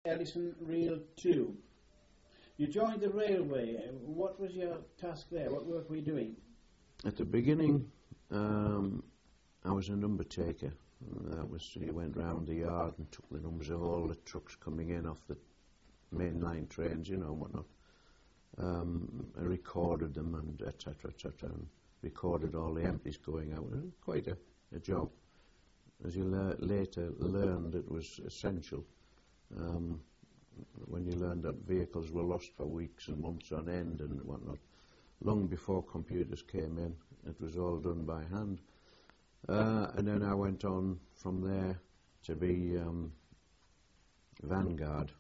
Ellison Reel 2. You joined the railway. What was your task there? What work were you doing? At the beginning, I was a number taker. That was, you went round the yard and took the numbers of all the trucks coming in off the mainline trains, you know, and whatnot. I recorded them and etc., and recorded all the empties going out. It was quite a job. As you later learned, it was essential. When you learned that vehicles were lost for weeks and months on end and whatnot, long before computers came in, it was all done by hand. And then I went on from there to be Vanguard,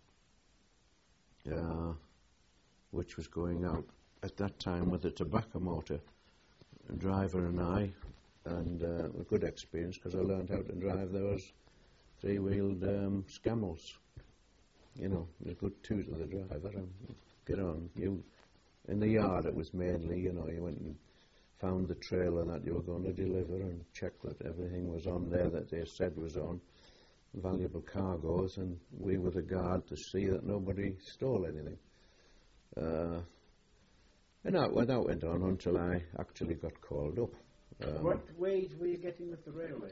which was going out at that time with a tobacco motor, a driver and I, and a good experience because I learned how to drive those three-wheeled Scammels. You know, a good toot to the driver and get on. In the yard it was mainly, you know, you went and found the trailer that you were going to deliver and checked that everything was on there that they said was on, valuable cargoes, and we were the guard to see that nobody stole anything. And that went on until I actually got called up. What wage were you getting with the railway?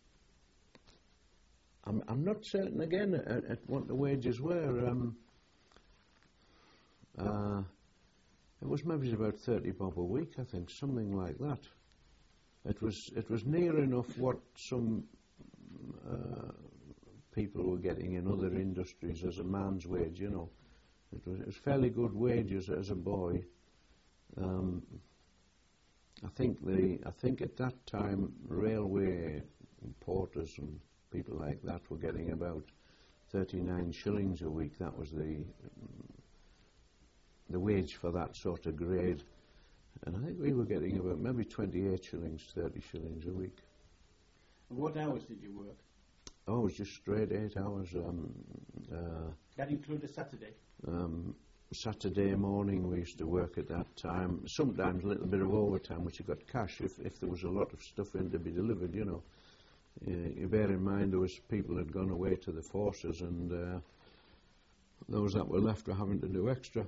I'm not certain again at what the wages were. It was maybe about 30 bob a week, I think, something like that. It was near enough what some people were getting in other industries as a man's wage, you know. It was fairly good wages as a boy. I think at that time railway porters and people like that were getting about 39 shillings a week. That was the wage for that sort of grade, and I think we were getting about maybe 28 shillings, 30 shillings a week. And what hours did you work? Oh, it was just straight 8 hours. That included Saturday? Saturday morning we used to work at that time, sometimes a little bit of overtime which you got cash if there was a lot of stuff in to be delivered, you know. You bear in mind there was people had gone away to the forces, and those that were left were having to do extra.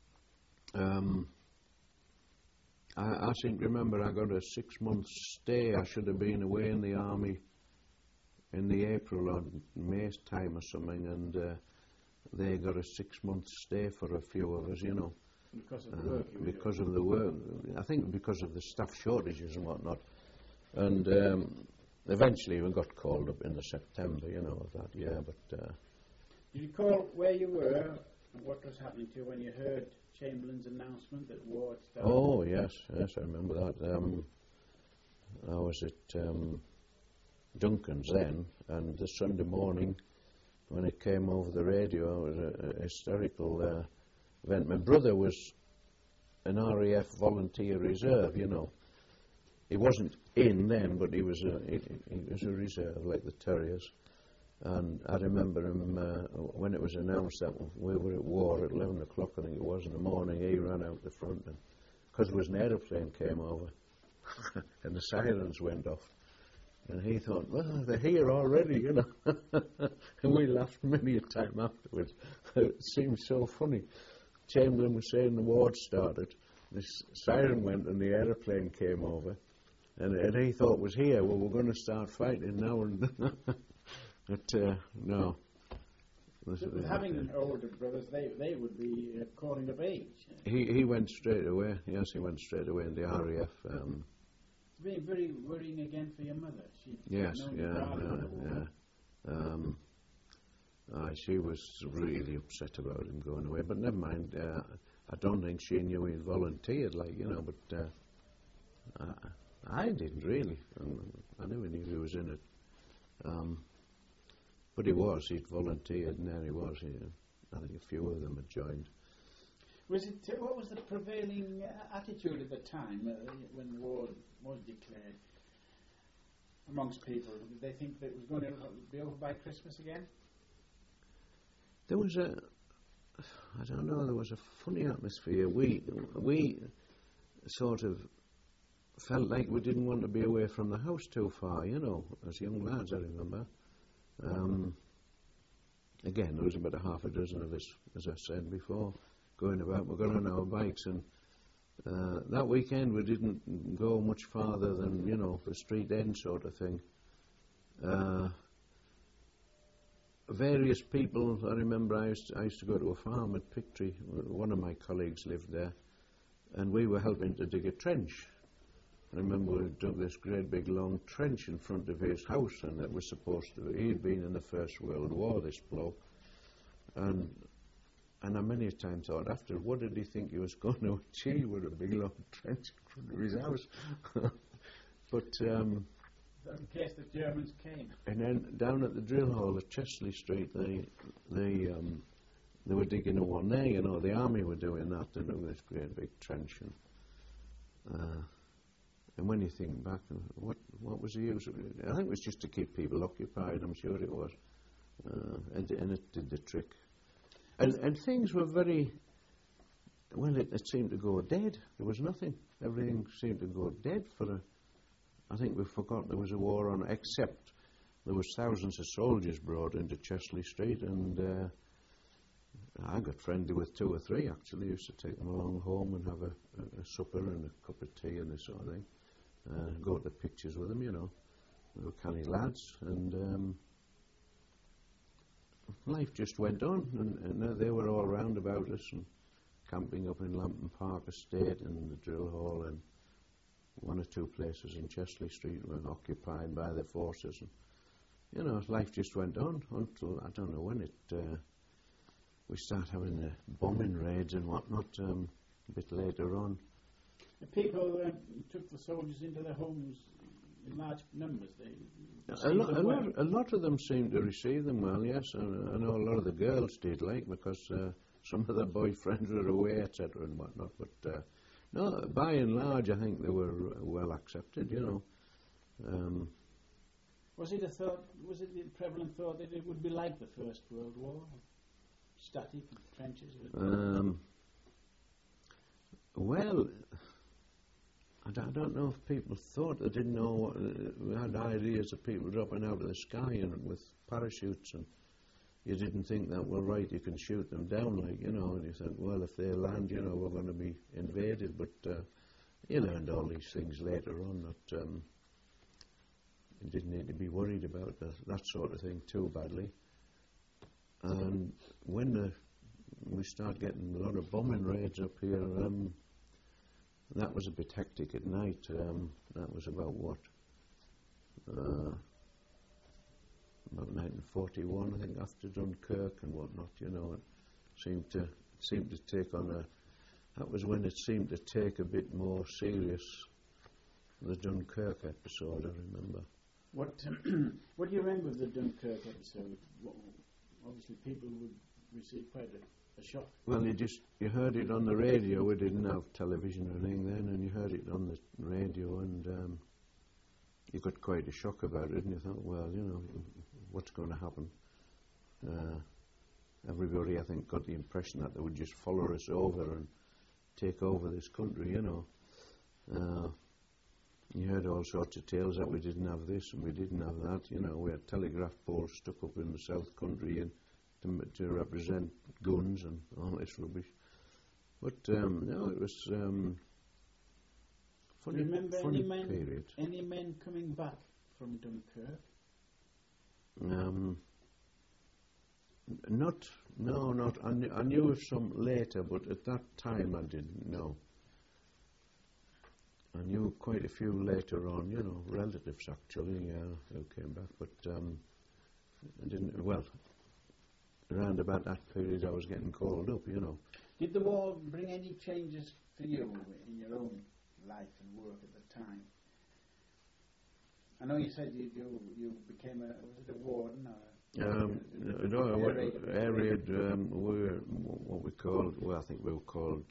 I seem to remember I got a 6-month stay. I should have been away in the army in the April or May time or something, and they got a 6-month stay for a few of us, you know. Because of the work? Because of the work. I think because of the staff shortages and whatnot. And eventually we got called up in the September, you know, of that year. But do you recall where you were and what was happening to you when you heard Chamberlain's announcement that war had started? Oh, yes, I remember that. I was at Duncan's then, and the Sunday morning when it came over the radio, it was a hysterical event. My brother was an RAF volunteer reserve, you know. He wasn't in then, but he was a reserve, like the Terriers. And I remember him, when it was announced that we were at war at 11 o'clock, I think it was, in the morning, he ran out the front, and because there was an aeroplane came over, and the sirens went off. And he thought, well, they're here already, you know. And we laughed many a time afterwards. It seemed so funny. Chamberlain was saying the war started, this siren went and the aeroplane came over, and he thought it was here. Well, we're going to start fighting now. And but no. Having older brothers, they would be calling of age. He went straight away. Yes, he went straight away in the RAF. It's been very worrying again for your mother. She was really upset about him going away. But never mind. I don't think she knew he volunteered, like, you know. But I didn't really. I never knew he was in it. But he was. He'd volunteered, and there he was. I think a few of them had joined. What was the prevailing attitude at the time when war was declared amongst people? Did they think that it was going to be over by Christmas again? There was I don't know, there was a funny atmosphere. We sort of felt like we didn't want to be away from the house too far, you know, as young lads, I remember. again, there was about a half a dozen of us, as I said before, going about. We got on our bikes, and that weekend we didn't go much farther than, you know, the street end sort of thing. Various people, I remember I used to go to a farm at Pictory. One of my colleagues lived there, and we were helping to dig a trench. I remember we dug this great big long trench in front of his house, and it was supposed to, he'd been in the First World War, this bloke, and I many a time thought after, what did he think he was going to achieve with a big long trench in front of his house? But in case the Germans came. And then down at the drill hall at Chesley Street, they were digging a one there, you know, the army were doing that, they dug this great big trench. And when you think back, what was the use of it? I think it was just to keep people occupied, I'm sure it was. And it did the trick. And things were very, well, it seemed to go dead. There was nothing. Everything seemed to go dead I think we forgot there was a war on, except there was thousands of soldiers brought into Chesley Street, and I got friendly with 2 or 3 actually. Used to take them along home and have a supper and a cup of tea and this sort of thing. Go to the pictures with them, you know. They were canny lads, and life just went on, and they were all round about us, and camping up in Lambton Park Estate and the drill hall, and 1 or 2 places in Chesley Street were occupied by the forces. And, you know, life just went on until, I don't know when we start having the bombing raids and whatnot, a bit later on. The people took the soldiers into their homes in large numbers. A lot of them seemed to receive them well, yes. I know a lot of the girls did, like, because some of their boyfriends were away, etc. and whatnot. But no, by and large, I think they were well accepted, you know. Was it the prevalent thought that it would be like the First World War? Static and trenches? Well, I don't know if people thought, they didn't know what, we had ideas of people dropping out of the sky and with parachutes, and you didn't think that, well, right, you can shoot them down, like, you know, and you think, well, if they land, you know, we're going to be invaded. But you learned all these things later on that you didn't need to be worried about that sort of thing too badly. And when we start getting a lot of bombing raids up here, that was a bit hectic at night. That was about what? About 1941, I think, after Dunkirk and whatnot, you know. It seemed to take on that was when it seemed to take a bit more serious, the Dunkirk episode, I remember. What do you remember of the Dunkirk episode? Obviously people would receive quite a shock. Well, you heard it on the radio. We didn't have television or anything then, and you heard it on the radio, and you got quite a shock about it, and you thought, well, you know, what's going to happen? Everybody, I think, got the impression that they would just follow us over and take over this country, you know. You heard all sorts of tales that we didn't have this and we didn't have that, you know. We had telegraph poles stuck up in the South Country and to represent guns and all this rubbish. But no, it was funny period. Any men coming back from Dunkirk? Not. I knew of some later, but at that time I didn't know. I knew quite a few later on, you know, relatives actually, who came back, but I didn't. Well, around about that period, I was getting called up, you know. Did the war bring any changes for you in your own life and work at the time? I know you said you became was it a warden or? No, air raid. We were what we called. Well, I think we were called.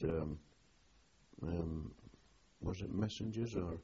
Was it messengers or?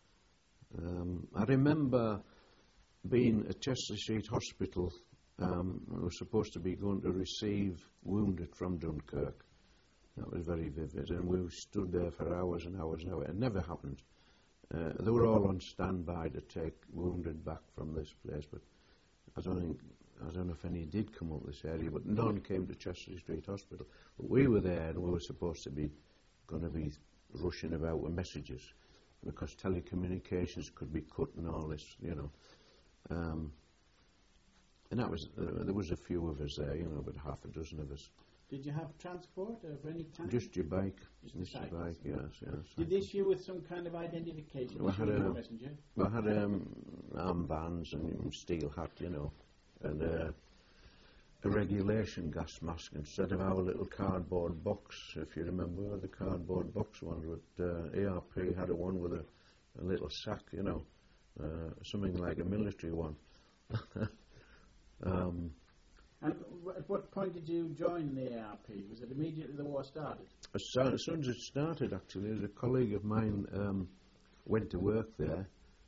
I remember being at Chesley Street Hospital. We were supposed to be going to receive wounded from Dunkirk. That was very vivid, and we stood there for hours and hours and hours. It never happened. They were all on standby to take wounded back from this place, but I don't think I don't know if any did come up this area, but none came to Chesley Street Hospital. But we were there, and we were supposed to be going to be rushing about with messages because telecommunications could be cut and all this, you know. And that was there was a few of us there, you know, about half a dozen of us. Did you have transport of any kind? Just your bike. Just your bike, yes. Did they issue with some kind of identification? We had a messenger. We had armbands and steel hat, you know, and a regulation gas mask instead of our little cardboard box. If you remember the cardboard box one, but ARP had one with a little sack, you know, something like a military one. And at what point did you join the ARP? Was it immediately the war started? As soon as it started, actually, a colleague of mine went to work there.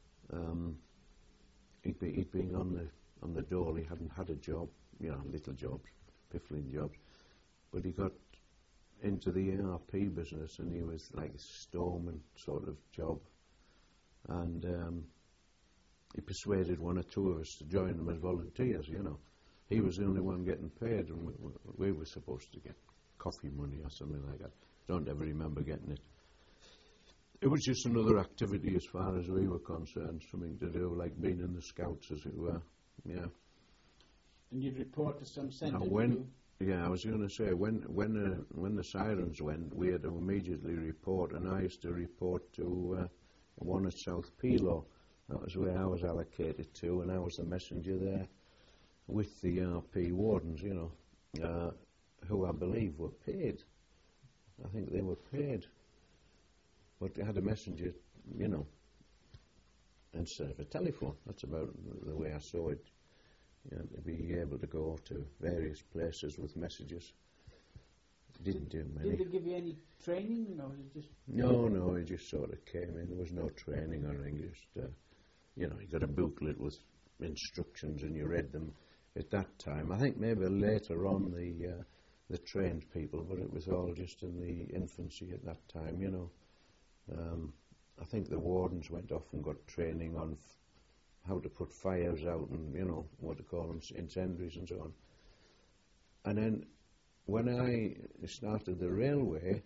He'd been on the dole. He hadn't had a job, you know, little jobs, piffling jobs. But he got into the ARP business, and he was like a stoneman sort of job. And he persuaded one or two of us to join him as volunteers, you know. He was the only one getting paid, and we were supposed to get coffee money or something like that. Don't ever remember getting it. It was just another activity as far as we were concerned, something to do, like being in the Scouts, as it were. Yeah. And you'd report to some centre? I was going to say, when the sirens went, we had to immediately report, and I used to report to one at South Pelo. That was where I was allocated to, and I was the messenger there with the RP wardens, you know, who I believe were paid. I think they were paid. But they had a messenger, you know, instead of a telephone. That's about the way I saw it. You know, to be able to go to various places with messages. Didn't do many. Did they give you any training, or was it just... No, it just sort of came in. There was no training or anything. Just, you know, you got a booklet with instructions and you read them. At that time, I think maybe later on the trained people, but it was all just in the infancy at that time, you know. I think the wardens went off and got training on how to put fires out and, you know, what to call them, incendiaries and so on. And then when I started the railway,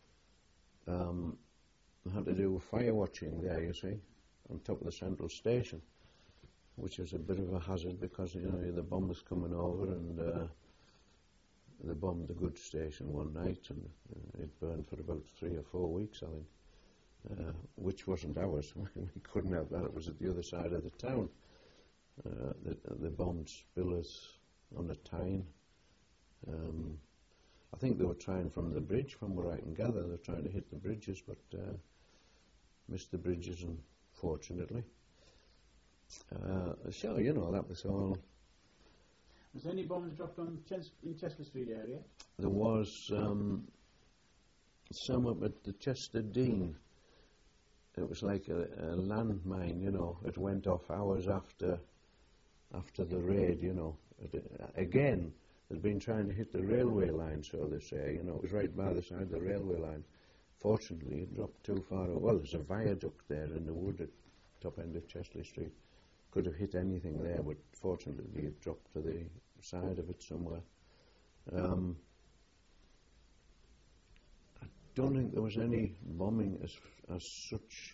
I had to do fire watching there, you see, on top of the central station, which was a bit of a hazard because, you know, the bomb was coming over, and they bombed the goods station one night, and it burned for about 3 or 4 weeks, I think, which wasn't ours. We couldn't have that. It was at the other side of the town. The bombed Spillers on the Tyne. I think they were trying from the bridge, from what I can gather. They were trying to hit the bridges, but missed the bridges, unfortunately. So, you know, that was all. Was there any bombs dropped in Chester Street area? There was some up at the Chester Dean. It was like a landmine, you know. It went off hours after the raid, you know. Again, they'd been trying to hit the railway line, so they say, you know. It was right by the side of the railway line. Fortunately, it dropped too far. Well, there's a viaduct there in the wood at top end of Chesley Street. Could have hit anything there, but fortunately it dropped to the side of it somewhere. I don't think there was any bombing as such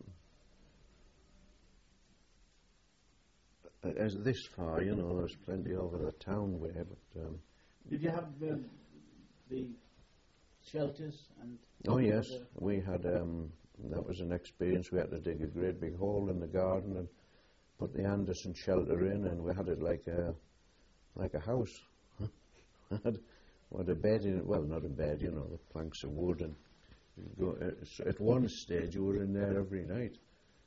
as this far, you know. There was plenty over the town way, but... Did you have the shelters? And oh yes, we had, that was an experience. We had to dig a great big hole in the garden and put the Anderson shelter in, and we had it like a house. We had a bed in it, well, not a bed, you know, the planks of wood, and at one stage you were in there every night,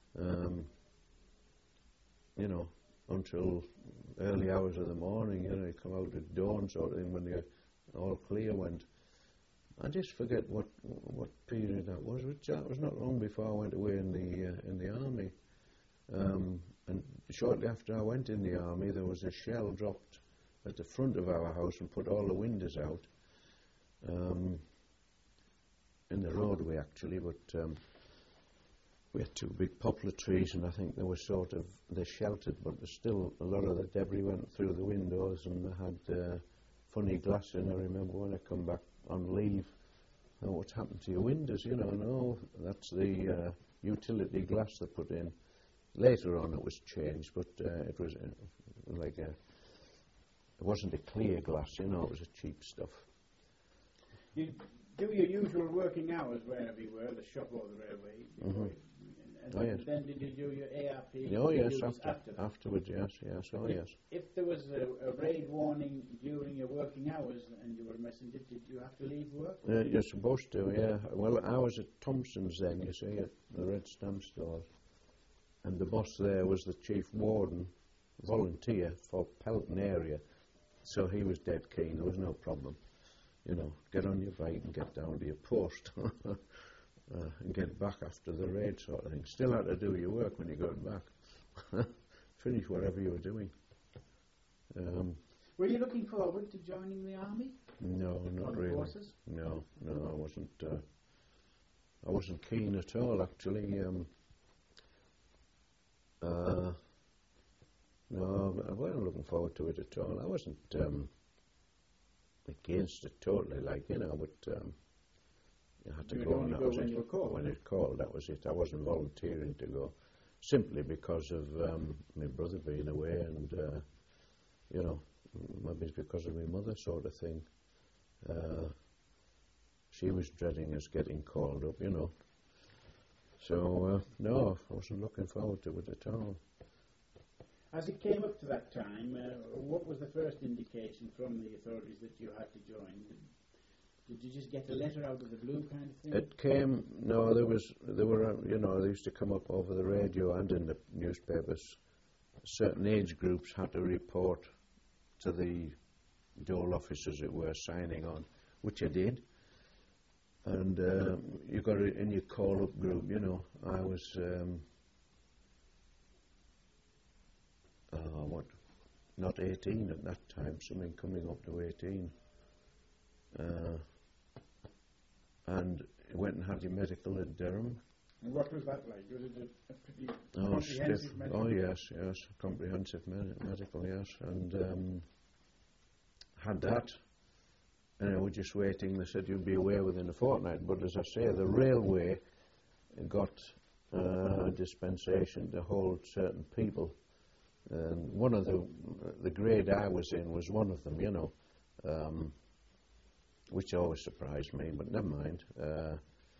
you know, until early hours of the morning, you know. You come out at dawn sort of thing when the all clear went. I just forget what period that was. That was not long before I went away in the army. And shortly after I went in the army, there was a shell dropped at the front of our house and put all the windows out, in the roadway actually, but We had two big poplar trees, and I think they were they sheltered, but there's still a lot of the debris went through the windows, and they had funny glass in. I remember when I come back on leave, oh, what's happened to your windows? No, that's the utility glass they put in. Later on it was changed, but it was it wasn't a clear glass, it was a cheap stuff. You do your usual working hours wherever you were, the shop or the railway. Mm-hmm. And then did you do your ARP? Oh yes, afterwards, yes, yes. If there was a raid warning during your working hours and you were a messenger, did you have to leave work? You're supposed to, yeah. Well, I was at Thompson's then, you see, at the Red Stamp stores. And the boss there was the chief warden, volunteer for Pelton area. So he was dead keen, there was no problem. Get on your bike and get down to your post and get back after the raid sort of thing. Still had to do your work when you got back. Finish whatever you were doing. Were you looking forward to joining the army? No, not really. Forces? No, I wasn't keen at all, actually. No, I wasn't looking forward to it at all. I wasn't against it totally, but you had to go, and that was it. When it called, that was it. I wasn't volunteering to go, simply because of my brother being away, and maybe it's because of my mother, sort of thing. She was dreading us getting called up, So, no, I wasn't looking forward to it at all. As it came up to that time, what was the first indication from the authorities that you had to join? Did you just get a letter out of the blue kind of thing? It came, no, they used to come up over the radio and in the newspapers. Certain age groups had to report to the dole officers that were signing on, which I did. And you got it in your call-up group, I was, not 18 at that time, something coming up to 18. And went and had your medical at Durham. And what was that like? Was it a pretty comprehensive medical? Oh, yes, comprehensive medical, yes. And had that. And we're just waiting. They said you'd be away within a fortnight. But as I say, the railway got a dispensation to hold certain people. And one of the grade I was in was one of them, which always surprised me, but never mind. It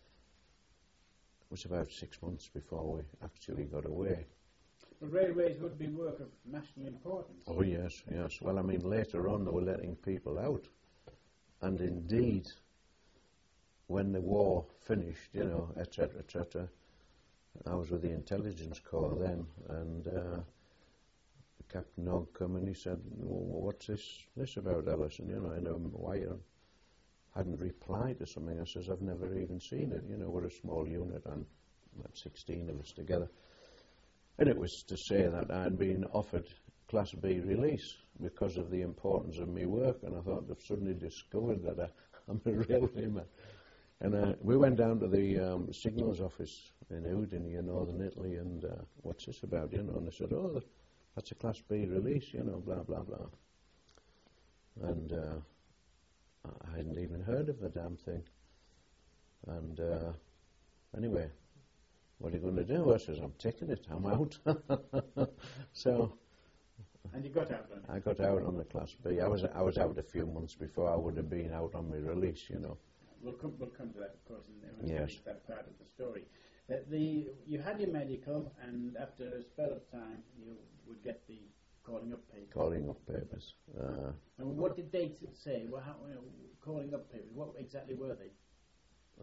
was about 6 months before we actually got away. But railways would be work of national importance. Oh, yes. Well, I mean, later on they were letting people out. And indeed, when the war finished, etc., I was with the intelligence corps then, and Captain Hogg come and he said, well, what's this about, Ellison? Why you hadn't replied to something. I says, I've never even seen it. We're a small unit and about 16 of us together. And it was to say that I'd been offered Class B release because of the importance of my work, and I thought they've suddenly discovered that I'm a railwayman. And we went down to the signals office in Udine, Northern Italy, and what's this about, and they said, oh, that's a Class B release, blah, blah, blah. And I hadn't even heard of the damn thing. And anyway, what are you going to do? I says, I'm taking it, I'm out. So... And you got out then? I got out on the Class B. I was out a few months before I would have been out on my release, We'll come to that, of course, in yes. That part of the story. You had your medical, and after a spell of time, you would get the calling up papers. Calling up papers. And what did they say? Well, calling up papers. What exactly were they?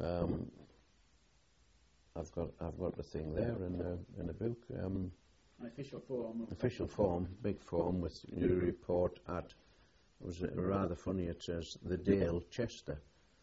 I've got the thing there in the book. An official form. Official form, big form with your report at. It was rather funny. It says the Dale Chester,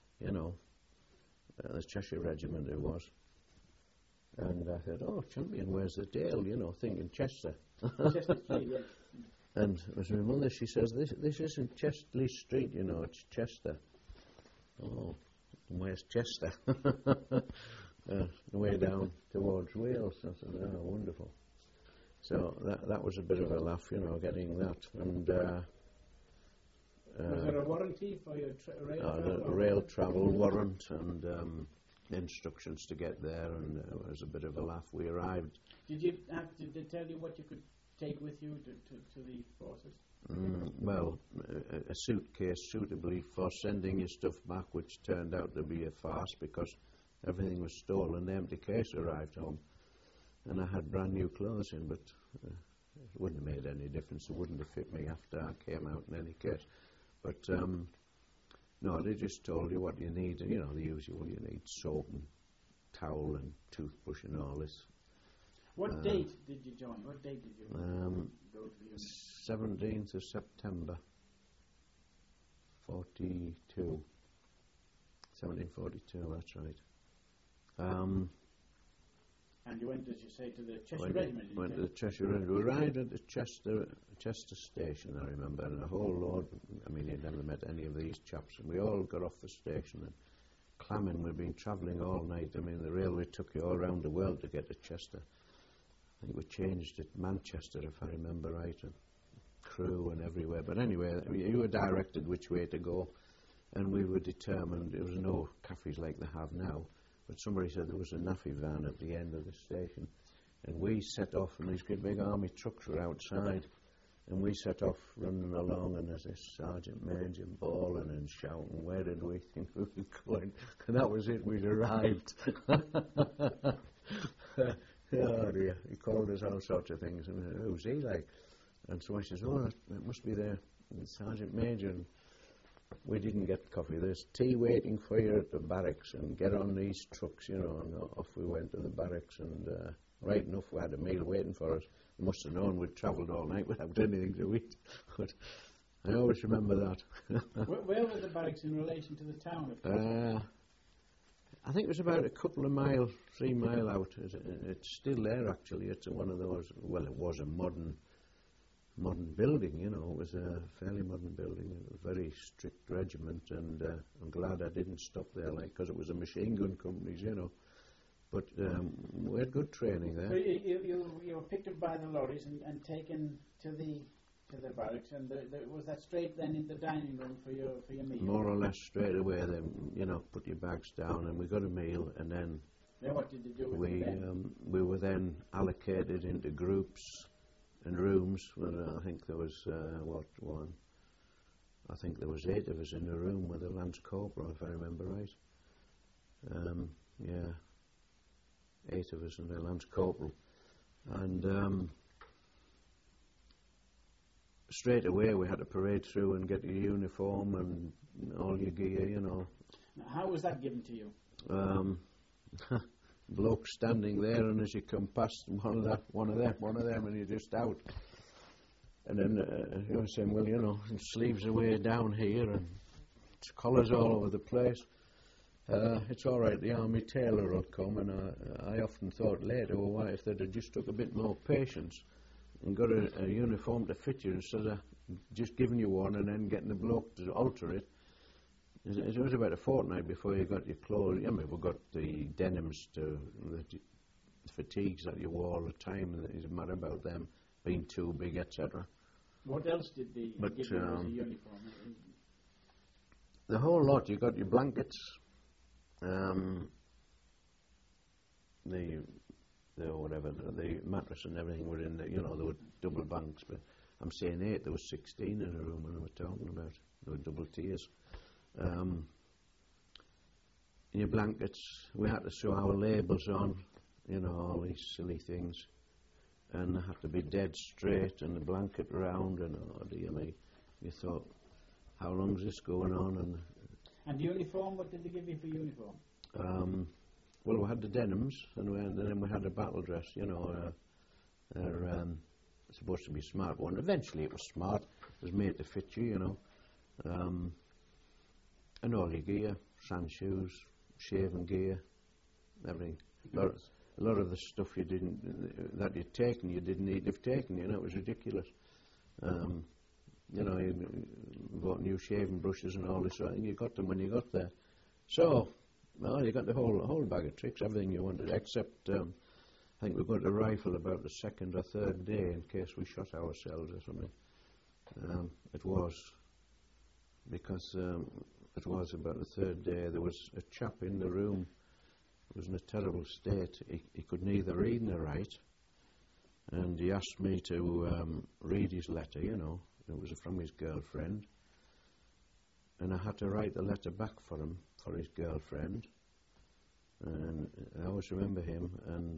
the Cheshire Regiment it was. And I said, oh, champion, where's the Dale? Thinking Chester. Chester Street, yes. And it was my mother. She says, this isn't Chesterley Street, it's Chester. Oh, where's Chester? the way down towards Wales. I said, oh, wonderful. So that was a bit of a laugh, you know, getting that. And was there a warranty for your rail travel? The rail travel warrant and instructions to get there, and it was a bit of a laugh. We arrived. Did they tell you what you could take with you to the forces? Well, a suitcase suitably for sending your stuff back, which turned out to be a farce because everything was stolen. The empty case arrived home, and I had brand new clothes in, but it wouldn't have made any difference. It wouldn't have fit me after I came out in any case. But no, they just told you what you need, you know, the usual. You need soap and towel and toothbrush and all this. What date did you join? What date did you go to the unit? 17th of September, 42. 1742, that's right. And you went, as you say, to the Cheshire Regiment? Went to the Cheshire Regiment. We arrived at the Chester station, I remember, and a whole load, I mean, you'd never met any of these chaps, and we all got off the station and clamming. We'd been travelling all night. I mean, the railway took you all around the world to get to Chester. I think we changed at Manchester, if I remember right, and Crewe and everywhere. But anyway, you were directed which way to go, and we were determined. There was no cafes like they have now, but somebody said there was a naffy van at the end of the station, and we set off, and these great big army trucks were outside, and we set off running along, and there's this Sergeant Major bawling and shouting, where did we think we were going? And that was it, we'd arrived. Oh dear, he called us all sorts of things, and who's he like? And so I says, oh, it must be the Sergeant Major. And we didn't get coffee. There's tea waiting for you at the barracks, and get on these trucks, you know, and off we went to the barracks, and right enough we had a meal waiting for us. We must have known we'd travelled all night without anything to eat. But I always remember that. Where were the barracks in relation to the town of Chester? I think it was about a couple of miles, 3 mile out. It's still there, actually. It's one of those, well, it was a modern building, you know. It was a fairly modern building. It was a very strict regiment, and I'm glad I didn't stop there, like, because it was a machine gun companies, you know. But we had good training there. So you were picked up by the lorries and taken to the barracks, and was that straight then in the dining room for your meal? More or less straight away. Then, you know, put your bags down, and we got a meal, and then what did you do with it? We were then allocated into groups and rooms. Well, I think there was one. I think there was 8 of us in a room with a Lance Corporal, if I remember right. Yeah, 8 of us and a Lance Corporal, and straight away we had to parade through and get your uniform and all your gear, you know. Now, how was that given to you? Bloke standing there, and as you come past one of them, and you're just out. And then you were saying, well, you know, sleeves away down here, and collars all over the place. It's all right, the army tailor will come, and I often thought later, well, why if they'd have just took a bit more patience and got a uniform to fit you instead of just giving you one and then getting the bloke to alter it. It was about a fortnight before you got your clothes. I mean, we got the denims, the fatigues that you wore all the time, and it didn't matter about them being too big, etc. What else did they give you as a uniform? The whole lot. You got your blankets, the mattress and everything were in there. You know, there were double bunks, but I'm saying 8. There was 16 in a room when we're talking about. There were double tiers. In your blankets, we had to sew our labels on, you know, all these silly things, and they had to be dead straight, and the blanket round, and oh dear me, you thought, how long's this going on? And uniform, what did they give you for uniform? Well, we had the denims, and then we had a battle dress, you know. They're supposed to be smart one. Eventually it was smart. It was made to fit you, you know. And all your gear, sand shoes, shaving gear, everything. A lot of the stuff that you'd taken, you didn't need to have taken, you know. It was ridiculous. You know, you bought new shaving brushes and all this sort of thing. You got them when you got there. So, well, you got the whole bag of tricks, everything you wanted, except I think we got a rifle about the second or third day in case we shot ourselves or something. It was because it was about the third day. There was a chap in the room who was in a terrible state. He could neither read nor write, and he asked me to read his letter. You know, it was from his girlfriend, and I had to write the letter back for him, for his girlfriend. And I always remember him, and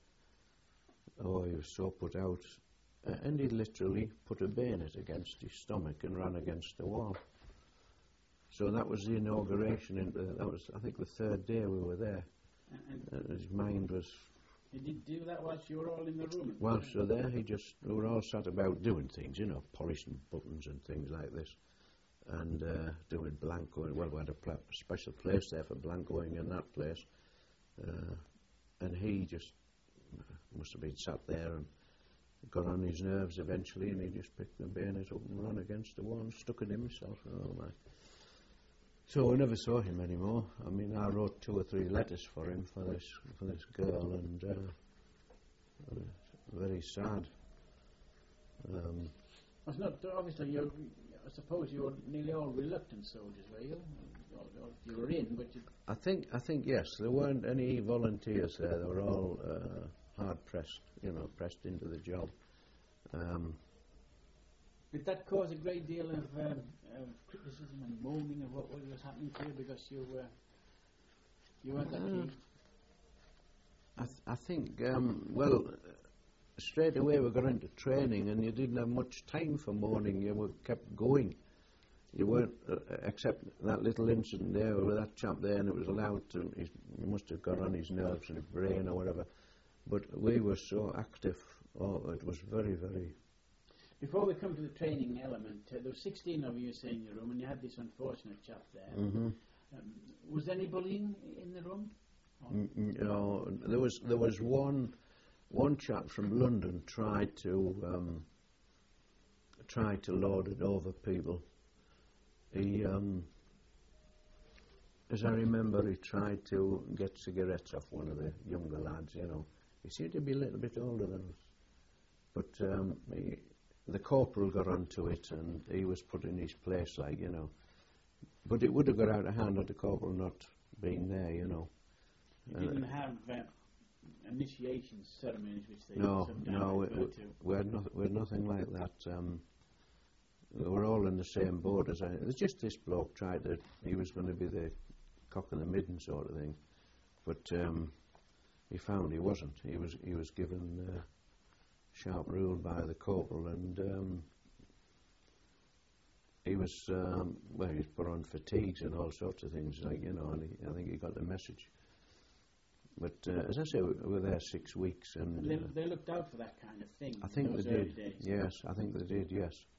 he was so put out. And he literally put a bayonet against his stomach and ran against the wall. So that was the inauguration. That was, I think, the third day we were there. And his mind was... Did he do that whilst you were all in the room? Well, so there we were all sat about doing things, you know, polishing buttons and things like this. And doing blancoing. Well, we had a special place there for blancoing in that place. And he just must have been sat there and got on his nerves eventually, and he just picked the bayonet up and ran against the wall and stuck it in himself. Oh my. So we never saw him anymore. I mean, I wrote 2 or 3 letters for him for this girl, and very sad. It's not obviously. I suppose you were nearly all reluctant soldiers, were you? Or you were in, but you... I think yes. There weren't any volunteers there. They were all hard pressed, you know, pressed into the job. Did that cause a great deal of criticism and moaning of what was happening to you because you weren't that keen? I think, well, straight away we got into training, and you didn't have much time for mourning. You were kept going. You weren't, except that little incident there with that chap there, and it was allowed to, he must have got on his nerves and his brain or whatever. But we were so active. Oh, it was very, very... Before we come to the training element, there were 16 of you in your room, and you had this unfortunate chap there. Mm-hmm. Was there any bullying in the room? No, there was one chap from London tried to lord it over people. He, as I remember, he tried to get cigarettes off one of the younger lads. You know, he seemed to be a little bit older than us, but the corporal got onto it, and he was put in his place, like, you know. But it would have got out of hand had the corporal not been there, you know. You didn't have initiation ceremonies, which they we had nothing like that. We were all in the same boat as it was just this bloke tried to. He was going to be the cock of the midden sort of thing, but he found he wasn't. He was given sharp rule by the corporal, and he was he was put on fatigues and all sorts of things, like, you know. And I think he got the message. But as I say, we were there 6 weeks, and they looked out for that kind of thing. I think in those they early did. Days. Yes, I think they did. Yes.